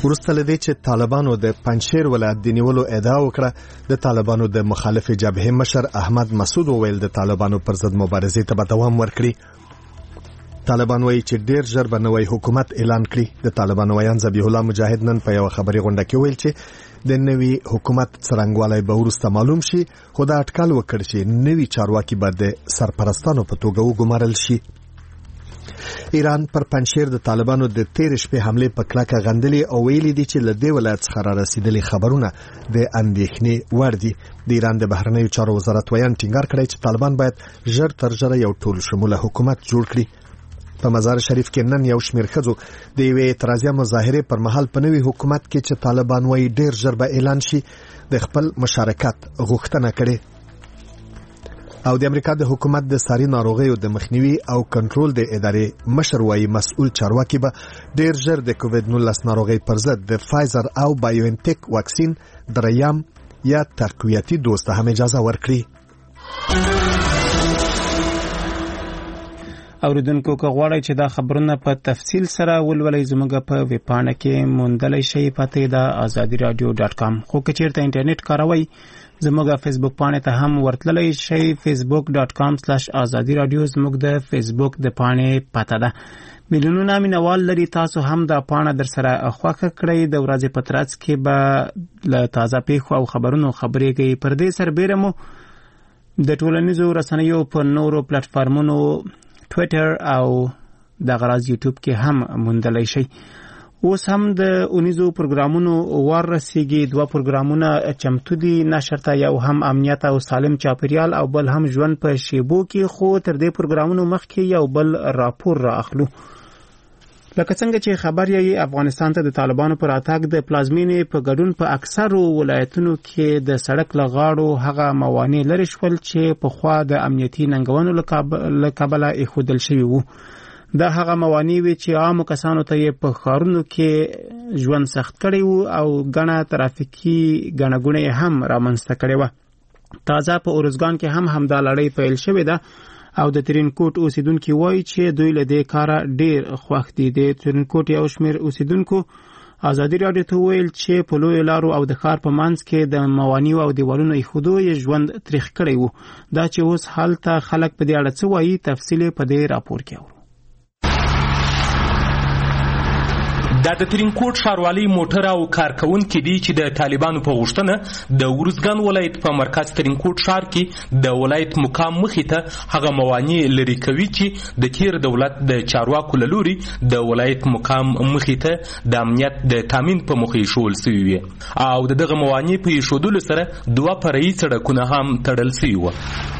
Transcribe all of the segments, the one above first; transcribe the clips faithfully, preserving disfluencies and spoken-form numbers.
وروسته له دې چې طالبانو د پنجشیر ولایت د نیولو ادعا وکړه، د طالبانو د مخالف جبهې مشر احمد مسعود وویل د طالبانو پر ضد مبارزې ته به دوام ورکړي. طالبان وایي چې ډیر ژر به نوی حکومت اعلان کړي. د طالبانو ویان ذبیح الله مجاهد نن په یو خبري غونډه کې ویل چې د نوی حکومت څرنګوالی به وروسته معلوم شي، خو دا اټکل وکړ چې نوی چارواکي به د سرپرستانو په توګه وګمارل شي. ایران پر پنجشیر د طالبانو د تیر شپې حمله په کلکه غندلې او ویلي دي چې له دې ولایت څخه را رسیدلي خبرونه د اندېښنې وړ دي. د ایران د بهرنیو چارو وزارت ویان ټینګار کړی چې طالبان باید ژر تر ژره یو ټول شموله حکومت جوړ کړي. په مزار شریف کې نن یو شمېر ښځو د یوې اعتراضیه مظاهرې پر مهال په نوي حکومت کې چې طالبان وایي ډیر ژر به اعلان شي د خپل مشارکت غوښتنه کړې. او د امریکا د حکومت د ساري ناروغیو د مخنیوي او کنټرول د ادارې مشر وایي مسؤل چارواکي به ډیر ژر د کووډ نولس ناروغۍ پر ضد د فایزر او بایوانټیک واکسین دریم یا تقویتي دوز ته هم اجازه ورکړي. اوریدونکو که غواړئ چې دا خبرونه په تفصیل سره ولولئ زموږ په ویب پاڼه کې موندلی شئ، پته دا آزادي رادیو ډاټ کام. خو که چیرته انټرنیټ کاروئ زموږ فیسبوک پاڼې ته هم ورتللی شئ. فیسبوک ډاټ کام سلاش آزادي رادیو زموږ د فیسبوک د پاڼې پته ده. میلیونونه مینوال لري، تاسو هم دا پاڼه در سره خوښه کړئ. د ورځې په ترڅ کې به له تازه پیښو او خبرونو خبرې کوي. پر دې سربیره مو د ټولنیزو رسنیو په نورو پلیټفارمونو ټویټر او د غراز یوټیوب کې هم موندلی شي. اوس هم د اونیزو پروګرامونو وار رسیږي. دوه پروګرامونه چمتو دي نشر ته، یو هم امنیت او سالم چاپیریال او بل هم ژوند په شیبو کې. خو تر دې پروګرامونو مخکې یو بل راپور را اخلو. لکه څنګه چې خبر یې افغانستان ته د طالبانو پر اتاک د پلازمینې په ګډون په اکثرو ولایتونو کې د سړک لغاړو هغه موانع لرې شول چې پخوا د امنیتي ننګونو له کبله ایښودل شوي وو. دا هغه موانع وي چې عامو کسانو ته یې په ښارونو کې ژوند سخت کړی وو او ګڼه ترافیکي ګڼه ګوڼه هم رامنځته کړې وه. تازه په اروزګان کې هم همدا لړۍ پیل شوې ده او د ترینکوټ اوسیدونکو وایي چې دوی له دې کاره ډیر خوښ دي. د ترینکوټ یو شمېر اوسیدونکو آزادي رادیو ته ویل چې په لویو لارو او د ښار په منځ کې د موانیو او دیوالونو ایښودو یې ژوند تریخ کړی وو. دا چې اوس هلته خلک په دې اړه څه وایي تفصیل په دې راپور کې اورو. دا د ترینکوټ ښاروالۍ موټر او کارکونکي دي چې د طالبانو په غوښتنه د ورزګان ولایت په مرکز ترینکوټ ښار کې د ولایت مقام مخې ته هغه موانع لرې کوي چې د تیر دولت د چارواکو له لوري د ولایت مقام مخې ته د امنیت د تامین په موخه ایښودل سوي وي او د دغه موانع په ایښودلو سره دوه فرعي سړکونه هم تړل سوي وو.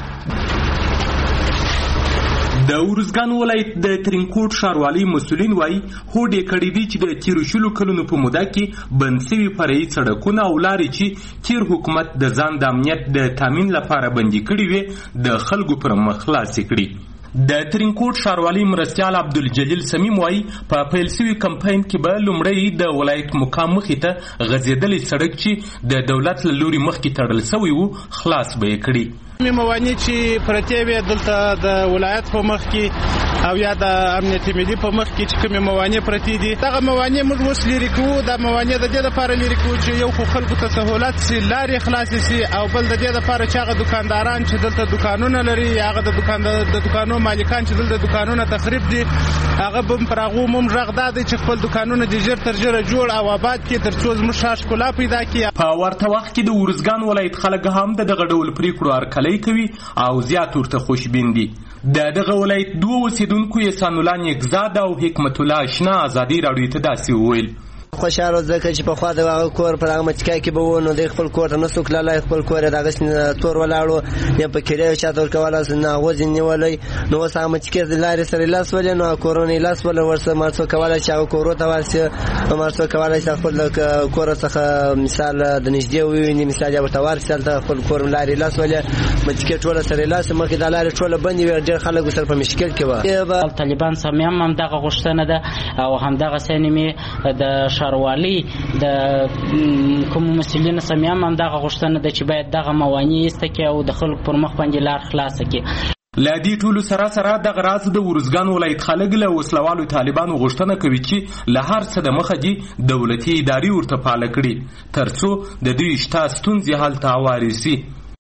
د ورزګان ولایت د ترینکوټ ښاروالۍ مسؤلین وایي هوډ یې کړی دی چې د تیرو شلو کلونو په موده کې بند سوي فرعي سړکونه او لارې چې تیر حکومت د ځان د امنیت د تامین لپاره بندي کړي وي د خلکو پر مخ خلاصې کړي. د ترینکوټ ښاروالۍ مرستیال عبدالجلیل سمیم وایي په پیل سوي کمپاین کې به لومړی د ولایت مقام مخې ته غځېدلی سړک چې د دولت له لوري مخکې تړل سوی و خلاص به یې کړي. موانع چې پرتې وي دلته د ولایت په مخ کې او یا د امنیت ملي په مخ کې چې کومې موانع پرتې دي دغه موانع موږ اوس لرې کوو. دا موانع د دې لپاره لرې کوو چې یو خو خلکو ته سهولت سي، لارې خلاصې سي، او بل د دې لپاره چې هغه دکانداران چې دلته دکانونه لري هغه د دکان د دکانو مالکان چې دلته دکانونه تخریب دي هغه به پر هغو موږ غږ دا دی چې خپل دکانونه د ژر تر ژره جوړ او آباد کړي تر څو زموږ ښار ښکلا پیدا کړي. په ورته وخت کې د ورزګان ولایت خلک هم د دغه ډول پریکړو هرکلی کوي او زیات ورته خوشبین دي. د دغه ولایت دوه اوسیدونکو احسان الله نیکزاد او حکمت الله اشنا آزادي راډیو ته داسې وویل: خوشاله ځکه چې په خوا د هغه کور پر هغه مچکای کې به و نو د خپل کور ته نه څوک لالی خپل کور یې دغسې تور ولاړو یا په کرایه چاته ورکولی نه غوځې نیولی نو اوس هغه مچکې د لارې سره یې لاس ولې نو کورونه یې لاس ولې ورسره مړ څوک کولی چې هغه کورو ته ورسي مړ څوک کولی چې خپل کور څخه مثال د نږدې وویني مثال یا ورته ورسي هلته خپل کور لارې لاس ولې مچکې ټوله سره یې لاس مخکې دا لارې ټوله بندې وي ډېر خلک ورسره په مشکل کې وه. طالبان سمې هم همدغه غوښتنه ده او همدغسې مې د ښاروالۍ د کوم مسؤلینو سمې هم همدغه غوښتنه ده چې باید دغه موانع ایسته کړي او د خلکو پر مخ باندې لار خلاصه کړي. له دې ټولو سره سره دغه راز د ارزګان ولایت خلک له وسلوالو طالبانو غوښتنه کوي چې له هر څه د مخه دي دولتي ادارې ورته فعاله کړي تر څو د دوی شته ستونزې حل ته هوارې سي.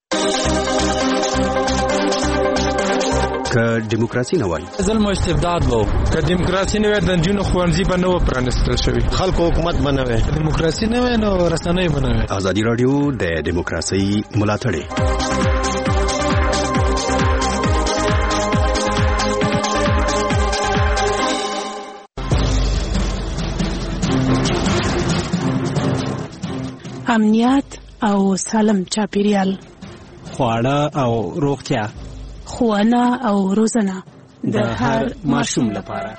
که دیموکراسي نه وای ظلم او استبداد وو، که دیموکراسي نه وای د نجونو ښوونځي به نه و پرانیستل شوي، خلکو حکومت به نه وای، دیموکراسي نه وای نو رسنۍ به نه وای. ازادي راډیو د دیموکراسي ملاتړ امنیت او سالم چاپیریال، خواړه او روغتیا، ښوونه او روزنه د هر ماشوم لپاره.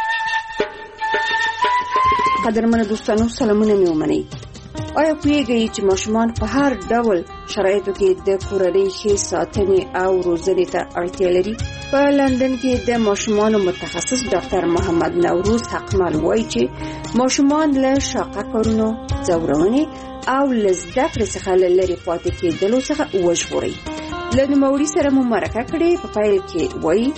قدرمنو دوستانو، سلامونه مې ومنئ. آیا پوهیږئ چې ماشومان په هر ډول شرایطو کې د کورنۍ ښې ساتنې او روزنې ته اړتیا لري؟ په لندن کې د ماشومانو متخصص ډاکټر محمد نوروز حقمل وایي چې ماشومان له شاقه کارونو، ځورونې او له زده کړې څخه له لرې پاتې کېدلو څخه وژغورئ. له نوموړي سره مو مرکه کړې. په پیل کې وایي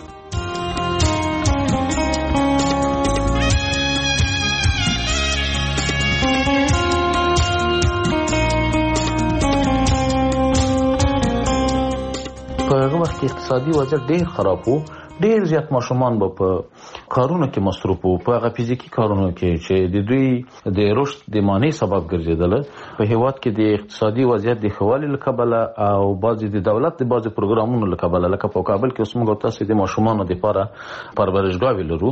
په هغه وخت کې اقتصادي وضعیت ډېر خراب وو، ډېر زیات ماشومان به په کارونو کې مصروف وو، په هغه فزیکي کارونو کې چې د دوی د رشد د مانع سبب ګرځېدله. په هېواد کې د اقتصادي وضعیت د ښه والي له کبله او بعضې د دولت د بعضې پروګرامونو له کبله، لکه په کابل کې اوس موږ او تاسې د ماشومانو دپاره پرورشګاوې لرو.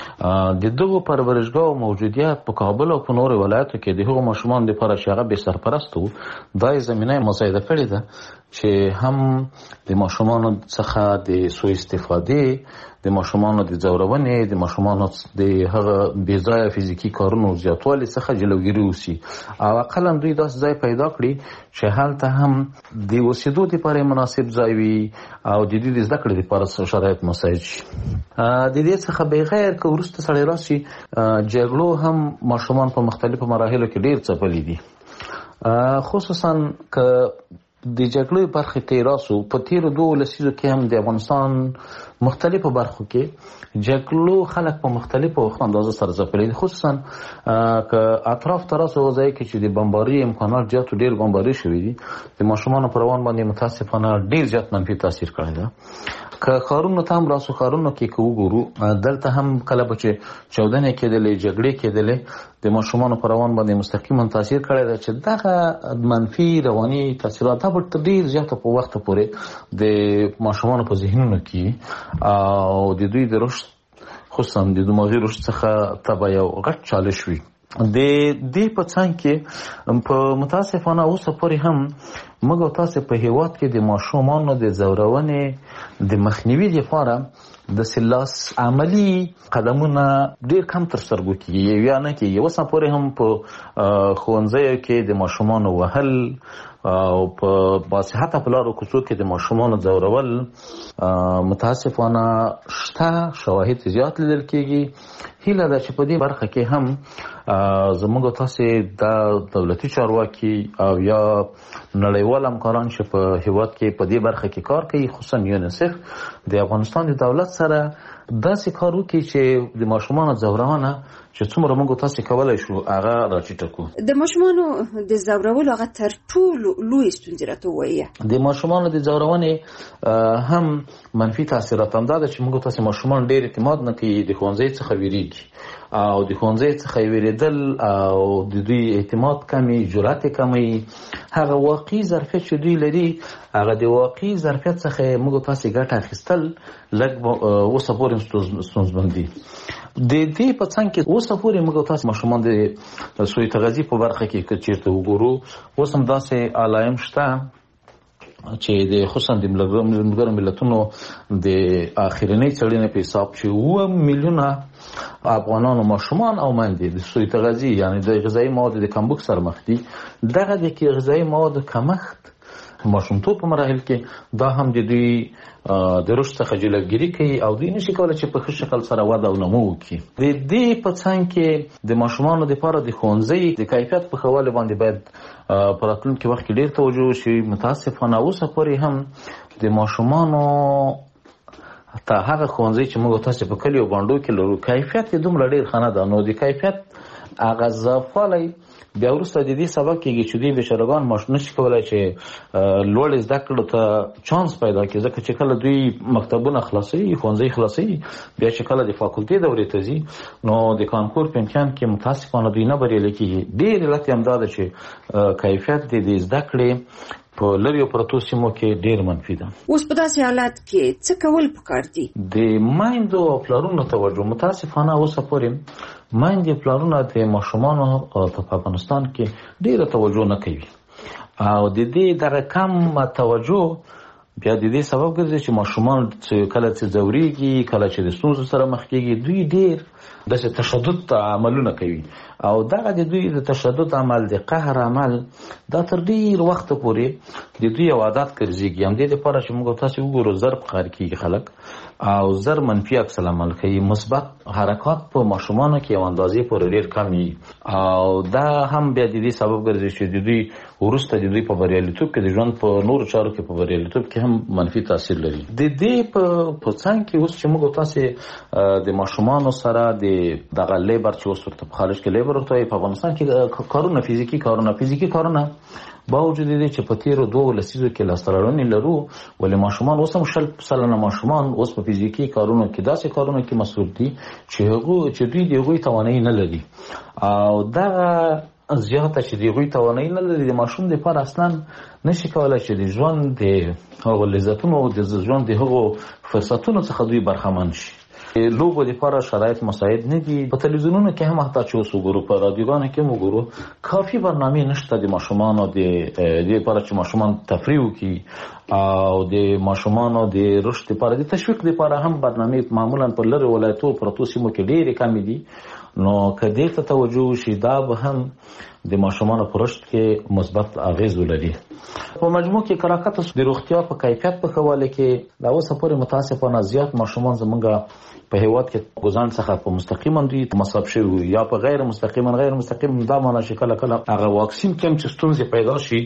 د دغو پرورشګاو موجودیت په کابل او په نورو ولایتو کې د هغو ماشومانو دپاره چې هغه بې سرپرست وو، دا یې زمینه مساعده کړې ده چې هم د ماشومانو څخه د سوء استفادې، د ماشومانو د ځورونې، د ماشومانو د هغه بې ځایه فزیکي کارونو زیاتوالي څخه جلوګیري وسي، او اقلا دوی داسې ځای پیدا کړي چې هلته هم د اوسېدو دپاره مناسب ځای وي او د دوی د زده کړې دپاره شرایط مساعد شي. د دې څخه بغیر که وروسته سړی راشي، جګړو هم ماشومان په مختلفو مراحلو کې ډېر ځپلي دي، خصوصا که د جګړې برخې ته راسو. په تیرو دوو لسیزو کې هم د افغانستان مختلفو برخو کې جګړو خلک په مختلفو اندازو سره ځپلي دي، خصوصا که اطراف ته راسو ځای کې چې د بمباري امکانات زیات ډېر بمباري شوي دي، د ماشومانو په روان باندې متاسفانه ډېر زیات منفي تاثیر کړی ده. که ښارونو ته هم راسو، ښارونو کې که وګورو، دلته هم کله به چې چاودنې کېدلې، جګړې کېدلې، د ماشومانو په روان باندې مستقیما تاثیر کړی ده چې دغه منفي رواني تاثیرات دا به تر ډېر زیاته په وخته پورې د ماشومانو په ذهنونو کې او د دوی د رشد، خصوصا د دماغي رشد څخه ته به یو غټ چالش وي. د دې په څنګ کې په متاسفانه اوسه پورې هم موږ او تاسې په هېواد کې د ماشومانو د ځورونې د مخنیوي لپاره داسې لاس عملي قدمونه ډېر کم تر سترګو کېږي یا نه کېږي. اوس پورې هم په ښوونځیو کې د ماشومانو وهل او په باصحته په لارو کوڅو کې د ماشومانو ځورول متاسفانه شته، شواهد زیات لیدل کېږي. هیله ده چې په دې برخه کې هم زموږ او تاسې د دولتي چارواکي او یا نړیوال همکاران چې په هېواد کې په دې برخه کې کار کوي، خصوصا یونیسف، د افغانستان د دولت سره داسې کار وکړي چې د ماشومانو ځورونه چې څومره موږ تاسې کولی شو هغه راټیټه کړو. د ماشومانو د ځورولو هغه تر ټولو لوی ستونزې راته ووایه. د ماشومانو د ځورونې هم منفي تاثیرات هم دا ده چې موږ تاسې ماشومان ډېر اعتماد نه کوي، د ښوونځي څخه ویریږي او د ښوونځي څخه ویرېدل او د دوی اعتماد کمی، جرأت کمی، هغه واقعي ظرفیت چې دوی لري، هغه د واقعي ظرفیت څخه موږ تاسې ګټه اخیستل لږ اوسه پورې ستونزمن دي. د دې په څنګ کې اوسه پورې موږ تاسې ماشومان د سوء تغذیې په برخه کې که چېرته وګورو، اوس هم داسې علایم شته چې د خصوصا د ملګرو ملتونو د اخرنۍ څېړنې په حساب چې اووه میلیونه افغانانو ماشومان او میندې د سوء تغذیې یعنې د غذایي موادو د کمبود سره مخ دي. دغه د غذایي موادو کمښت ماشومتوب په مراحل کې دا هم د دوی د رشد څخه جلوګیري کوي او دوی نشي کولی چې په ښه شکل سره وده او نمو وکړي. د دې په څنګ کې د ماشومانو دپاره د ښوونځي د کیفیت په ښه والي باندې باید په راتلونکي وخت کې ډېر توجه وشي. متاسفانه اوسه پورې هم د ماشومانو ته هغه ښوونځی چې موږ تاسو په کلیو باندې کې لرو کیفیت یې دومره ډیر خنه ده نو د کیفیت هغه ضعفوالی بیا وروسته د دې سبب کېږي چې دوی بېچارهګان ماشوم نشي کولی چې لوړ زده کړو ته چانس پیدا کړي ځکه چې کله دوی مکتبونه خلاصوي ښوونځي خلاصوي بیا چې کله د فاکولټي دورې ته ځي نو د کانکور په امتحان کې متاسفانه دوی نه بریالي کېږي. ډېر علت یې همدا ده چې کیفیت د زده کړې په لريو پرتو سیمو کې ډېر منفي ده. اوس په داسې حالات کې څه کول پکار دي؟ د مایندو او پلارونو توجه متاسفانه اوسه پورې مایندې پلارونه د ماشومانو په افغانستان کې ډېره توجه نه کوي او د دې دغه کم توجه بیا د دې سبب ګرځي چې ماشومان کله چې ځورېږي کله چې د ستونزو سره مخ کېږي دوی ډېر داسې تشدد عملونه کوي او دغه د دوی د تشدد عمل د قهر عمل دا تر ډېر وخته پورې د دوی یو عادت ګرځېږي. همدې دپاره چې موږ تاسې وګورو زر په ښار کېږي خلک او زر منفي عکس العمل کوي مثبت حرکات په ماشومانو کې یو اندازې پورې ډېر کم وي او دا هم بیا د دې سبب ګرځي چې د دوی وروسته د دوی په بریالیتوب کې د ژوند په نورو چارو کې په بریالیتوب کې هم منفي تاثیر لري. د دې په څنګ کې اوس چې موږ تاسې د ماشومانو سره د دغه لیبر چې اوس ورته په خارج کې لیبر ورته په افغانستان کې کارونه فزیکي کارونه فزیکي کارونه باوجود دې چې په تیرو دوه لسیزو کې لاسته راوړنې لرو ولې ماشومان اوس هم شل سلنه ماشومان اوس په فزیکي کارونو کې داسې کارونو کې مصروف دي چې هغه چې دوی د هغوی توانایي نه لري او دغه زیاته چې د هغوی توانایي نه لري د ماشوم دپاره اصلا نشي کولی چې د ژوند د هغو لذتونو د ژوند د هغو فرصتونو څخه دوی برخمن شي. لوبو لپاره شرایط مساعد نه دي. په تلویزیونونو کې هم حتی چې اوس وګورو په رادیوګانو کې هم وګورو کافي برنامې نشته د ماشومانو د دې لپاره چې ماشومان تفریح وکړي او د ماشومانو د رشد لپاره د تشویق لپاره هم برنامې معمولا په لرې ولایتو پرتو سیمو کې ډېرې کمې دي نو که دې ته توجه وشي دا به هم د ماشومانو په رشد کې مثبت اغېز ولري. په مجموع کې کراکت د روغتیا په کیفیت په ښه والي کې دا اوسه پورې متاسفانه زیات ماشومان زموږ په هیواد کې ګزان څخه په مستقیما دوی مصاب شوي یا په غیر مستقیما غیر مستقیم دا معنی چې کله کله هغه واکسین کوم چې ستونزې پیدا شي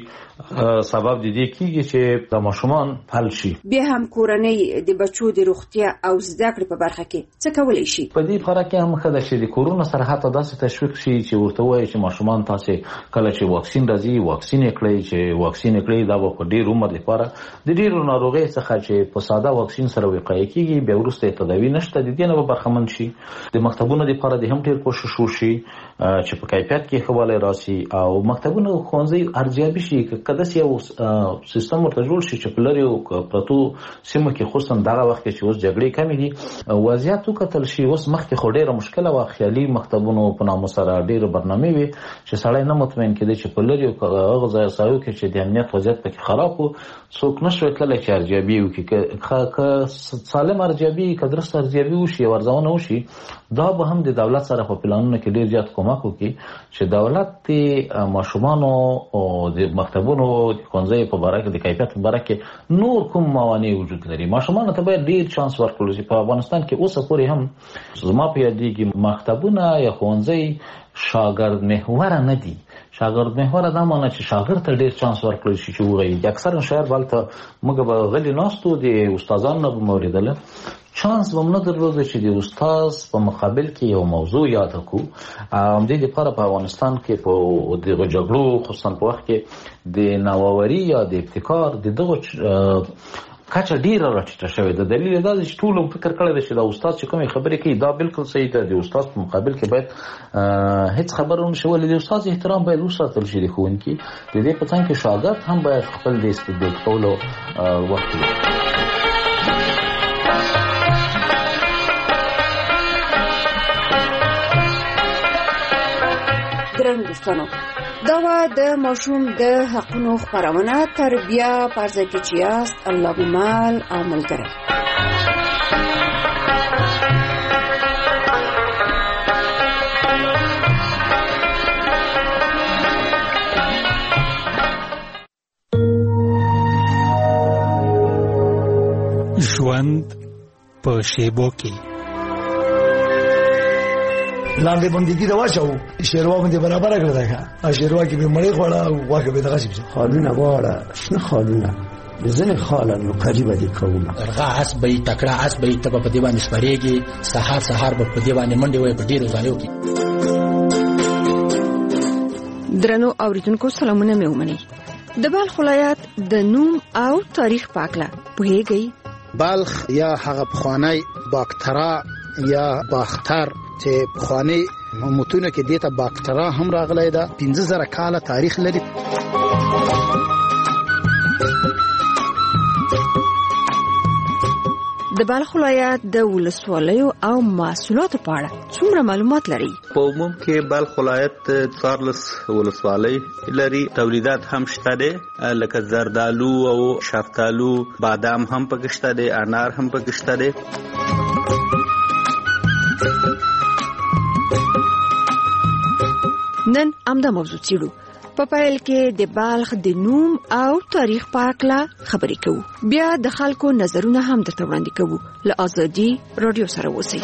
سبب د دې کېږي چې د ماشومان حل شي. بیا هم کورنۍ د بچو د روغتیا او زده کړې په برخه کې څه کولی شي؟ په دې برخه کې هم ښه ده چې د کورونو سره حتی داسې تشویق شي چې ورته وایي چې ماشومان تاسې کله چې واکسین راځي واکسین یې کړئ چې واکسین یې کړئ دا به په ډېر عمر لپاره د ډېرو ناروغۍ څخه چې په ساده واکسین سره وقایه کېږي بیا وروسته یې تداوي نشته د دې نه به برخمن شي. د مکتبونو لپاره د هم ډېر کوشش وشي چې په کیفیت کې ښه والی راسي او مکتبونه ښوونځي ارزیابي شي که داسې یو سیستم ورته جوړ شي چې په لرې پرتو سیمو کې خصوصا دغه وخت کې چې اوس جګړې کمې دي وضعیت وکتل شي. اوس مخکې خو ډېره مشکله وه خیالي مکتبونو په نامو سره ډېرې برنامې وې چې سړی نه مطمئن کېدی چې په لرې هغه ځایو کې چې د امنیت وضعیت پکې خراب و څوک نشوی تللی چې ارزیابي وکړي که سالم ارزیابي که درست ارزیابي وشي او ارزونه وشي دا به هم د دولت سره په پلانونو کې ډېر زیات کومک وکړي چې دولت د ماشومانو د مکتبونو د ښوونځیو په باره کې د کیفیت په باره کې نور کوم موانع وجود لري. ماشومانو ته باید ډېر چانس ورکړل شي. په افغانستان کې اوسه پورې هم زما په یادېږي مکتبونه یا ښوونځی شاګرد محوره نه دي. شاګرد محوره دا معنی چې شاګرد ته ډېر چانس ورکړل شي چې وغږیږي. اکثرا شاید هلته موږ به غلي ناستو د استادانو نه به مو اورېدله چانس به نه درلوده چې د استاد په مقابل کې یو موضوع یاد کړو. همدې لپاره په افغانستان کې په دغه جګړو خصوصا په وخت کې د نوآوري یا د ابتکار د دغه کچه ډیره راټیټه شوې ده. دلیل دا دی چې ټول فکر کړی دی چې دا استاد چې کومې خبرې کوي دا بالکل صحیح ده. د استاد په مقابل کې باید هیڅ خبره ونه شي ولې د استاد احترام باید وساتل شي. د ښوونکي د دې په څنګ کې شاګرد هم باید خپل د استدلال کولو وخت ولري. ګران دوستانو دا وه د ماشوم د حقونو خپرونه تربیه پرځای کې چې یاست الله بمال او ملګری. ژوند په شیبو کې لاندې بندګي دا واچو شیروا باندې برابر کړل دا ښه شیروا کې به مړې خوړه او واګه به دغه شي خالونه غواړه نه خالونه ځنې خاله نو کاری به دې کوم درغه اس به تکړه اس به ته په دې باندې سپریږي سهار سهار به په دې باندې منډه وي په ډیرو ځایو کې. درنو اوریدونکو سلامونه مې ومني. د بلخ ولایت د نوم او تاریخ پاکله پوهیږئ؟ بلخ یا هغه پخوانی باکترا یا باختر چې پخوانی متونه کې دیته باکترا هم راغلی ده، پنځه زره کاله تاریخ لري. د بلخ ولایت د ولسوالیو او محصولاتو په اړه څومره معلومات لري؟ په عموم کې بلخ ولایت څوارلس ولسوالۍ لري. تولیدات هم شته دي لکه زردالو او شفتالو، بادام هم پکې شته دي، انار هم پکې شته دي. نن همدا موضوع څیړو. په پیل کې د بلخ د نوم او تاریخ په اړه خبرې کوو. بیا د خلکو نظرونه هم درته وړاندې کوو. له آزادي رادیو سره اوسئ.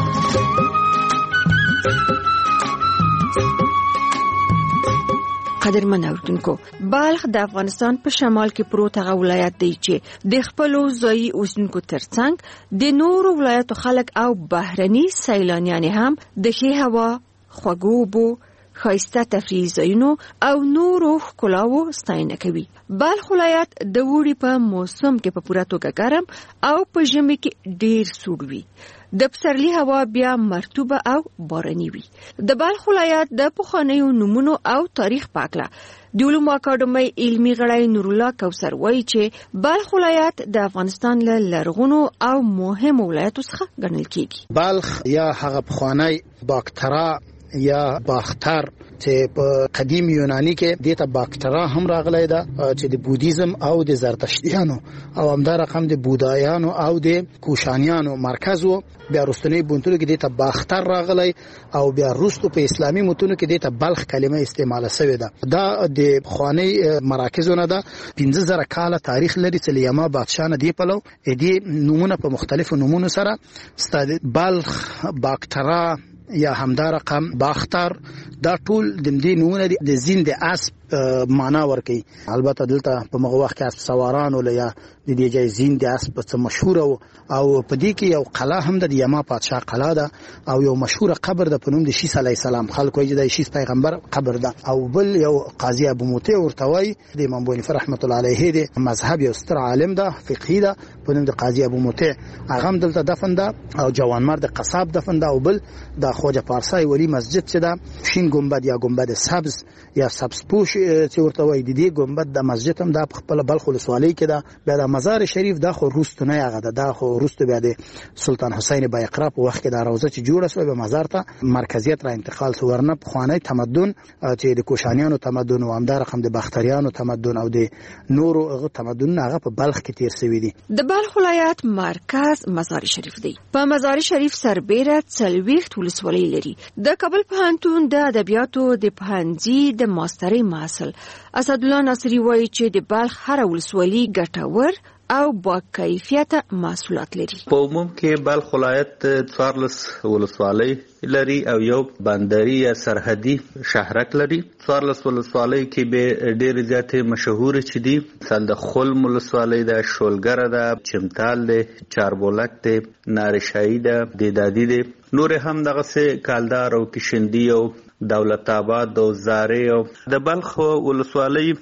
قدرمن اوریدونکو، بلخ د افغانستان په شمال کې پروت هغه ولایت دی چې د خپلو ځایي اوسیدونکو ترڅنګ د نورو ولایتو خلک او بهرني سیلانیان هم د ښې هوا، خوږو اوبو، ښایسته تفریحي ځایونو او نورو ښکلاوو ستاینه کوي. بلخ ولایت د اوړي په موسم کې په پوره توګه ګرم او په ژمي کې ډیر سوړ وي. د پسرلي هوا بیا مرطوبه او باراني وي. د بلخ ولایت د پخوانیو نومونو او تاریخ په اړه د علومو اکاډمۍ علمي غړی نور الله کوثر وایي چې بلخ ولایت د افغانستان له لرغونو او مهمو ولایتو څخه ګڼل کیږي. بلخ یا هغه پخوانی باکترا یا باختر چې په قدیم یونانی کې دیته باکترا هم راغلی ده چې د بودیزم او د زرتشتیانو او همدا رقم د بودایانو او د کوشانیانو مرکز وو. بیا رستنی بونتونو کې دیته باختر راغلی او بیا رستو په اسلامي متونو کې دیته بلخ کلمه استعمال شوې ده. دا د خوانی مراکزونه ده. پنځه زره کاله تاریخ لري چې لیما بادشاه نه دی پلو دې نمونه په مختلفو نمونو سره ستاد بلخ، باکترا یا همدا رقم باختر، دا ټول د دې نمونه د زین د اسب معنا ورکي. البته دلته په مغه وخت کې اسب سواران ول یا د دې ځای زین د اسب څخه مشهور او په دې کې یو قلعه هم د یما پادشاه قلعه ده او یو مشهور قبر د پنوم د شیس علی السلام خلکو یې د شیس پیغمبر قبر ده. او بل یو قاضي ابو موتی ورتوي د امام بونیفر رحمت الله علیه د مذهب یو ستر عالم ده فقهی ده پنوم د قاضي ابو موتی هغه دلته دفن ده او جوانمرد قصاب دفن ده. او بل د خواجه پارسای ولی مسجد چې ده شین گنبد یا گنبد سبز یا سبز پوش چې ورته وایي د دې گنبد د مسجد هم د خپل بلخ ولسوالۍ کې ده. بیا د مزار شریف د خو روستو نه هغه ده د خو روستو بیا د سلطان حسین بایقرا په وخت کې د روضه چې جوړه شوه به مزار ته مرکزیت را انتقال شو. ورنه پخوانی تمدن چې د کوشانیانو تمدن او همدا رقم د باختریانو تمدن او د نورو هغه تمدن هغه په بلخ کې تیر شوی دي. د بلخ ولایت مرکز مزار شریف دی. په مزار شریف سربیره څلوېښت ولسوالۍ لري. د کابل پوهنتون د ادبیاتو د پوهنځي د ماسترۍ محصل اسدالله ناصري وایي چې د بلخ هر ولسوالۍ ګټور او با کیفیت محصولات لري. په عموم کې بلخ ولایت څوارلس ولسوالۍ لري او یو بندري یا سرحدي شهرک لري. څوارلس ولسوالۍ کې به ډېر زیاتې مشهور چې دي مثال د خلم ولسوالۍ ده، شولګره ده، چمتال ده، چاربولک ده، نارشایی ده، دیدادي ده. نور هم دغه سه کالدار او کشندی او دولت آباد او زارې او د بلخ ولسوالۍ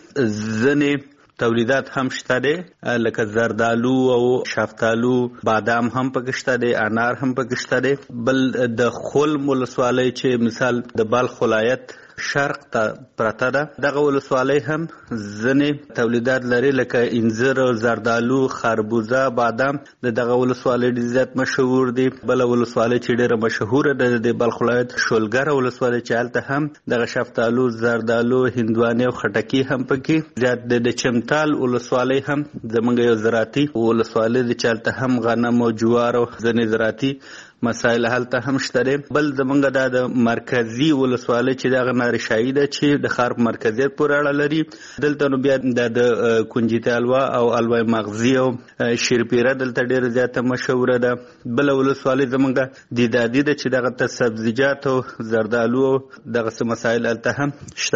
ځنې تولیدات هم شته دي لکه زردالو او شفتالو، بادام هم پکې شته دي، انار هم پکې شته دي. بل د خلم ولسوالۍ چې مثال د بلخ ولایت شرق ته پرته ده دغه ولسوالۍ هم ځنې تولیدات لري لکه انځر، زردالو، خربوزه، بادام د دغه ولسوالۍ ډېر زیات مشهور دي. بل ولسوالۍ چې ډېره مشهوره ده د بلخ ولایت شولګره ولسوالۍ چې هلته هم دغه شفتالو، زردالو، هندوانې او خټکي هم پکې زیات ده. د چمتال ولسوالۍ هم زمونږ یو زراعتي ولسوالۍ ده چې هلته هم غنم او جوار او ځینې زراعتي مسایل هلته هم شته دي. بل زمونږ دا د مرکزي ولسوالۍ چې دغه نارشایی ده چې د ښار په مرکزیت پورې اړه لري. دلته نو بیا د کنجیتي الوا او الوای مغزي او شیرپیره دلته ډېره زیاته مشهوره ده. بله ولسوالۍ زمونږ دیدادي ده چې دغه ته سبزیجات او زردالو او دغسې مسایل هلته هم شته دي.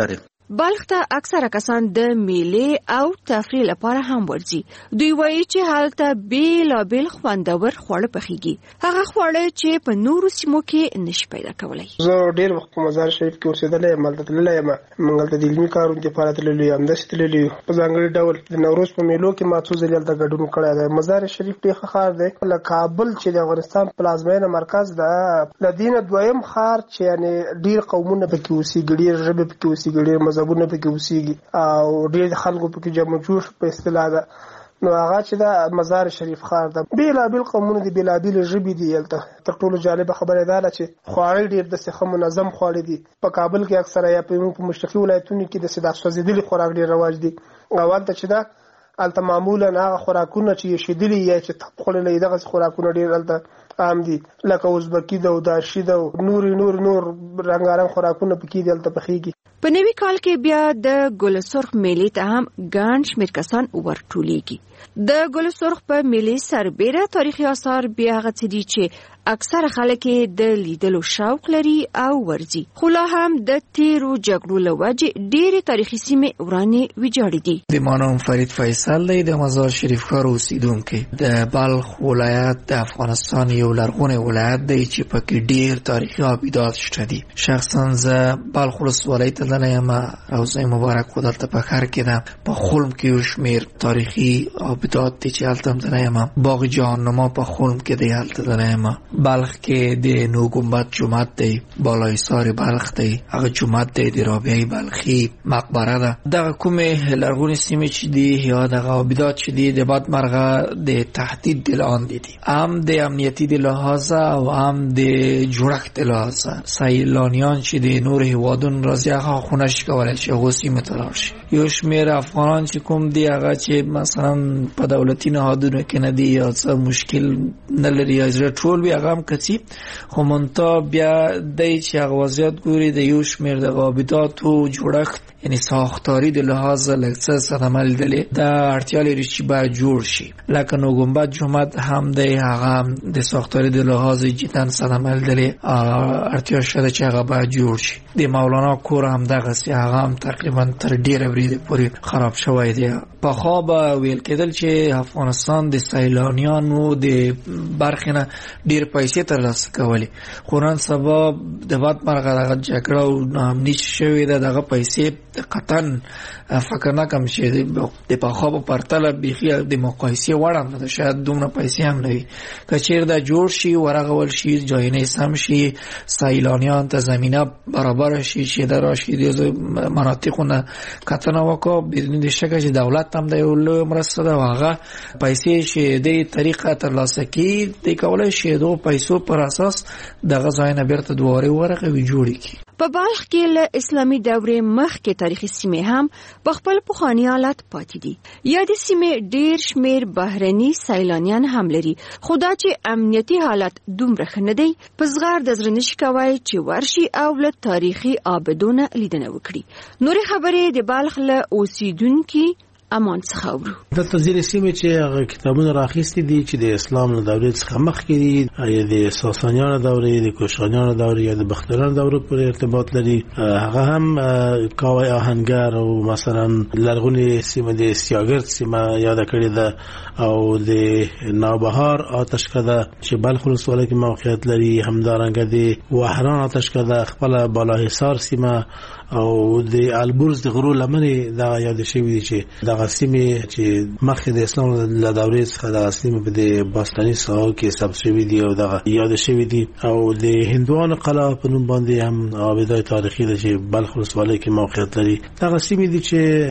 بلخ ته اکثره کسان د میلې او تفریح لپاره هم ورځي. دوی وایي چې هلته بیلابیل خوندور خواړه پخېږي، هغه خواړه چې په نورو سیمو کې نشي پیدا کولی. زه ډېر وخت په مزار شریف کې اوسېدلی یم، هلته تللی یم، موږ هلته د علمي کارونو دپاره تللي یو، همداسې تللي یو. په ځانګړي ډول د نوروز په میلو کې ما څو ځلې هلته ګډون کړی دی. مزار شریف ډېر ښه ښار دی. له کابل چې د افغانستان پلازمینه مرکز ده، له دې نه دویم ښار چې یعنې ډېر قومونه پکې اوسېږي، ډېر ژبې پکې اوسېږي، ډېر مذهبونه پکې اوسېږي او ډېر خلکو پکې جمع جوش په اصطلاح ده. نو هغه چې دا مزار شریف ښار ده، بیلابیل قومونه دي، بیلابیل ژبې دي. هلته تر ټولو جالبه خبره دا ده چې خواړه ډېر داسې ښه منظم خواړه دي. په کابل کې اکثره یا په مشرقي ولایتونو کې داسې دا سوځېدلي خوراک ډېر رواج دي، او هلته چې ده هلته معمولا هغه خوراکونه چې شیدلي یا چې تپ خوړلی دغسې خوراکونه ډېر هلته عام دي، لکه ازبکي ده او داشي ده او نور نور نور رنګارنګ خوراکونه پکې دي، هلته پخېږي. په نوي کال کې بیا د ګل سرخ میلې ته هم ګڼ شمېر کسان ورټولېږي. د ګل سرخ په میلې سربیره تاریخي آثار بیا هغه څه دي چې اکثره خلک د لیدلو شوق لري او ورځي، خو لا هم د تیرو جګړو له وجې ډېرې تاریخي سیمې ورانې ویجاړې دي. د ما نوم فرید فیصل دی، د مزار شریف ښار اوسیدونکی. د بلخ ولایت د افغانستان یو لرغونی ولایت دی چې پکې ډېر تاریخي آبدات شته دي. شخصا زه بلخ ولسوالۍ ته تللی یم، روضه مبارک خو دلته په ښار کې ده. په خلم کې یو شمېر تاریخي آبدات دي چې هلته هم تللی یم. باغ جهاننما په خلم کې دی، هلته تللی یم. بلخ کې د نو ګنبد جومات دی، بالای سار بلخ دی، هغه جومات دی د رابعه بلخي، مقبره ده. دغه کومې لرغونې سیمې چې دي یا دغه آبدات چې دي د بدمرغه د تهدید د لاندې دي، هم د امنیتي د لحاظه او هم د جوړښت د لحاظه. سیلانیان چې د نور هیوادونو راځي هغه خو نشي کولی چې هغو سیمې ته لاړ شي. یو شمېر افغانان چې کوم دي هغه چې مثلا په دولتي نهادونو کې نه دي یا څه مشکل نه لري یا زړه ټول وي، هغه هم کڅي، خو منتها بیا دی چې هغه وضعیت ګوري د یو شمېر د آبداتو جوړښت یعنی ساختاري د لحاظه لږ څه صدمه لیدلې، دا اړتیا لري چې باید جوړ شي. لکه نو ګنبد جومات هم دی، هغه د ساختاري د لحاظه جدا صدمه لیدلې، اړتیا شته چې هغه باید جوړ شي. د مولانا کور هم دغسې، هغه هم تقریبا تر ډېره بریده پورې خراب شوی دی. پخوا به ویل کېدل چې افغانستان د سیلانیانو د برخې نه ډېر پیسې ترلاسه کولې، خو نن سبا د بدمرغه دغه جګړه او ناامني شوې ده، دغه پیسې قطعا فکر نه کوم چې د پخوا په پرتله بیخي د مقایسې وړ هم نه ده، شاید دومره پیسې هم نه وي. که چېرې دا جوړ شي، ورغول شي، جاینې سم شي، سیلانیان ته زمینه برابر شي چې د راشي د مناطقو نه کتنه وکړو، بدون د شکه چې دولت هم د یو لویه مرسته ده او هغه پیسې چې د طریقه ترلاسه کړي دی کولی شي د پیسو پر اساس دغه ځای نه بیرته دوباره ورغوي جوړې کړي. په بلخ کې له اسلامي دورې مخکې تاریخي سیمې هم په خپل پخواني حالت پاتې دي. یادې سیمې ډېر شمېر بهرني سیلانیان هم لري، خو دا چې امنیتي حالت دومره ښه نه دی، په زغر د زړه نشي کوی چې ورشي او له تاریخي آبدونه لیدنه وکړي. نورې خبرې د بلخ له اوسیدونکي امان څخه اورو. دلته ځینې سیمې چې هغه کتابونه راخیستي دي چې د اسلام له دورې څخه مخکې دي، یا د ساسانیانو دورې، د کوشانیانو دورې یا د بختیارانو دورې پورې ارتباط لري، هغه هم کاوی آهنګر او مثلا لرغونې سیمه د سیاګرد سیمه یاده کړې ده، او د نوبهار آتشکده چې بلخ ولسوالۍ کې موقعیت لري، همدارنګه د وحران آتشکده، خپله بالاحصار سیمه او د البرز د غرو لمنې دغه یاد شوي دي چې دغه سیمې چې مخکې د اسلام له دورې څخه دغه سیمې په د باستاني ساحو کې ثبت شوي دي او دغه یاد شوي دي. او د هندوانو قلعه په نوم باندې هم آبدای تاریخي ده چې بلخ ولسوالۍ کې موقعیت لري. دغه سیمې دي چې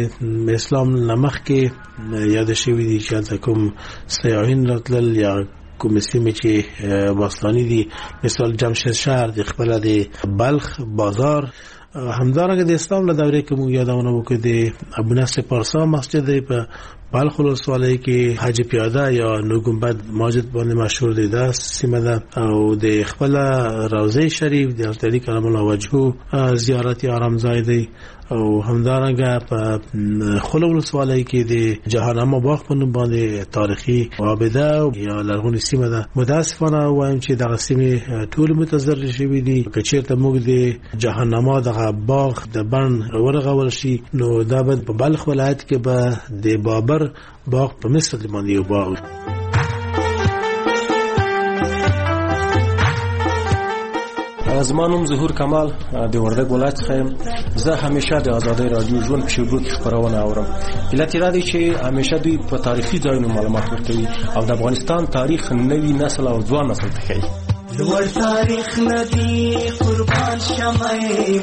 د اسلام له مخکې یاد شوي دي چې هلته کوم سیاحین راتلل یا کوم سیمې چې باستاني دي، مثال جمشید شهر د خپله د بلخ بازار. همدارنګه د اسلام له دورې کې موږ یادونه وکړو د ابو نصر پارسا مسجد دی په بلخ ولسوالۍ کې حاجی پیاده یا نوګمبد مسجد باندې مشهور دی دا سیمه ده او د خپل روضه شریف د ارتدی کرم الله وجهه زیارت آرام ځای دی او همدارنګه په خلو ولسوالۍ کې د جهانامه باغ په نوم باندې تاریخي عابده یا لرغونی سیمه ده. متاسفانه وایم چې دغه سیمه ټول متضرر شوي دي. که چیرته موږ د جهانامه دغه باغ د بن ورغول شي نو دا به په بلخ ولایت کې به د بابر باغ په مصر باندې یو باغ. زما نوم ظهور کمال د وردګ ولایت څخه یم. زه همیشه د آزادۍ رادیو ژوند په شیبو کې خبرونه اورم. علت یې دا دی چې همیشه دوی په تاریخي ځایونو معلومات ورکوي او د افغانستان تاریخ نوي نسل او ځوان نسل ته ښیي. لوړ تاریخ ندی قربان شمعې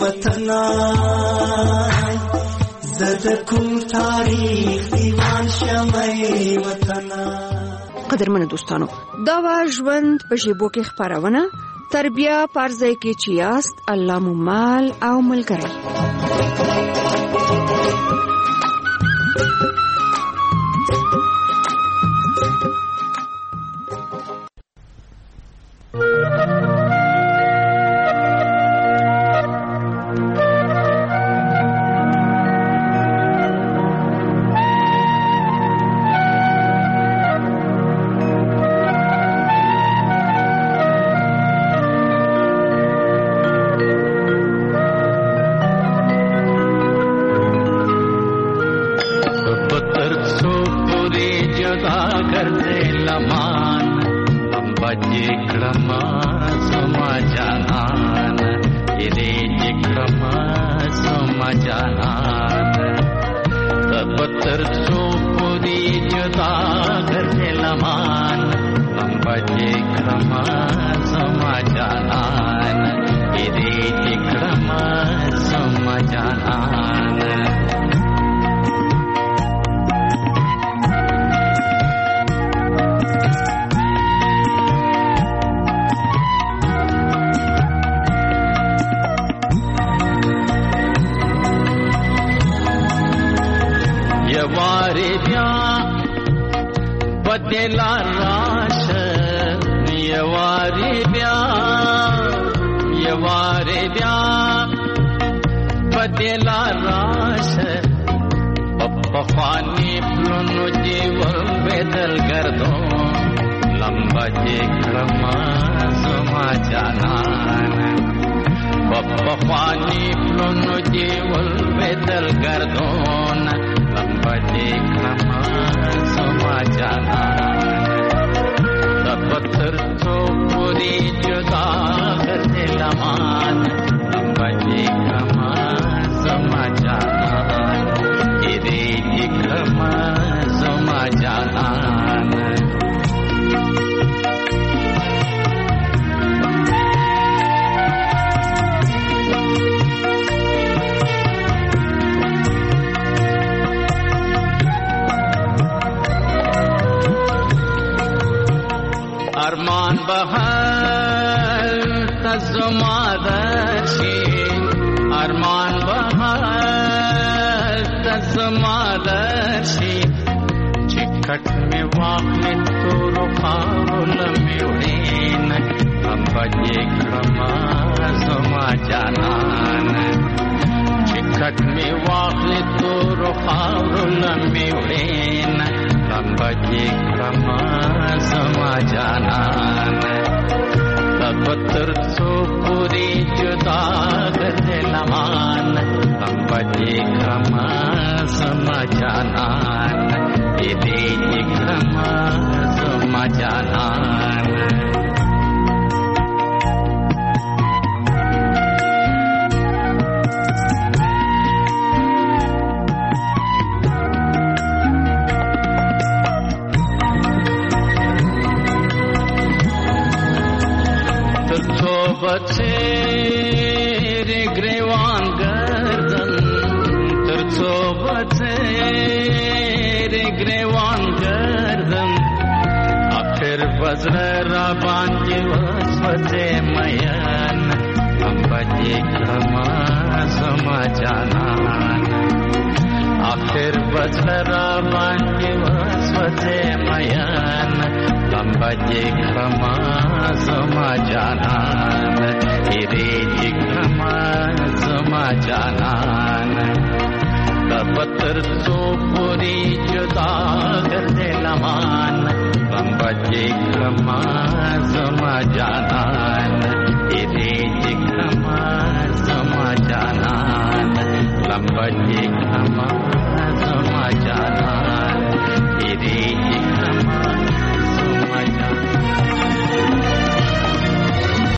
وطنای زه د کوم تاریخ دیوان شمعې وطنای. قدرمنو دوستانو دا وا ژوند په شیبو کې خبرونه تربیه پرځای کې چې یاست الله مو مال او ملګری. आखिर बचरा बांके वसवचे मयान लंबाचे खमा जमा जानान इरे जिखमा जमा जानान तपतर चोपुरी जुदा करते लमान लंबाचे खमा जमा जानान इरे जिखमा जमा जानान लंबाचे खमा